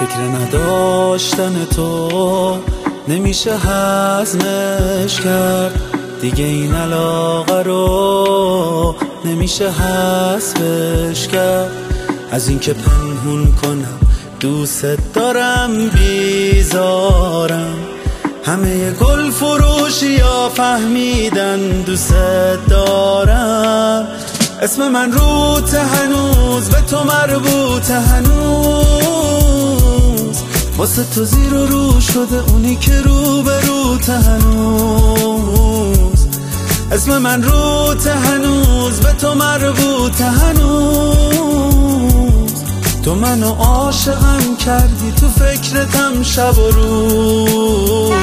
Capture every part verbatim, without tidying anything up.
فکر نداشتن تو نمیشه هضمش کرد، دیگه این علاقه رو نمیشه حذفش کرد. از اینکه پنهون کنم دوست دارم بیزارم، همه گل فروشی ها فهمیدن دوست دارم. اسم من روت هنوز به تو مربوط هنوز، واسه تو زیر و رو شده اونی که رو به روت هنوز. اسم من روت هنوز به تو مربوط هنوز، تو منو عاشقم کردی تو فکرتم شب و روز.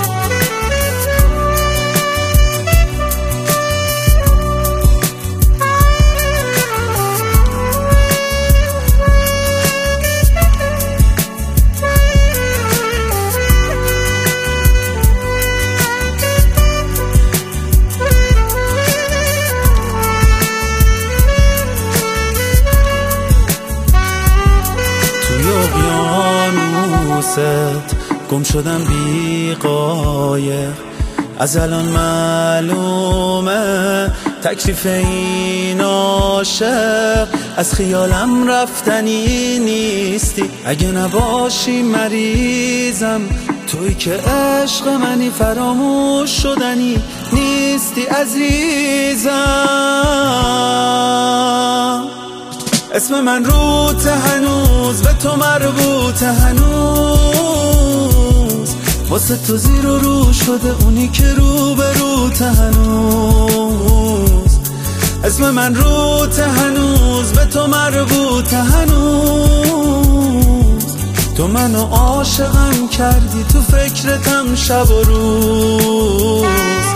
گم شدم بی قایق، از الان معلومه تکلیف این عاشق. از خیالم رفتنی نیستی، اگه نباشی مریضم. توی که عشق منی فراموش شدنی نیستی عزیزم. اسم من روت هنوز به تو مربوط هنوز، واسه تو زیر و رو شده اونی که رو به روت هنوز. اسم من روت هنوز به تو مربوط هنوز، تو منو عاشقم کردی تو فکرتم شب و روز.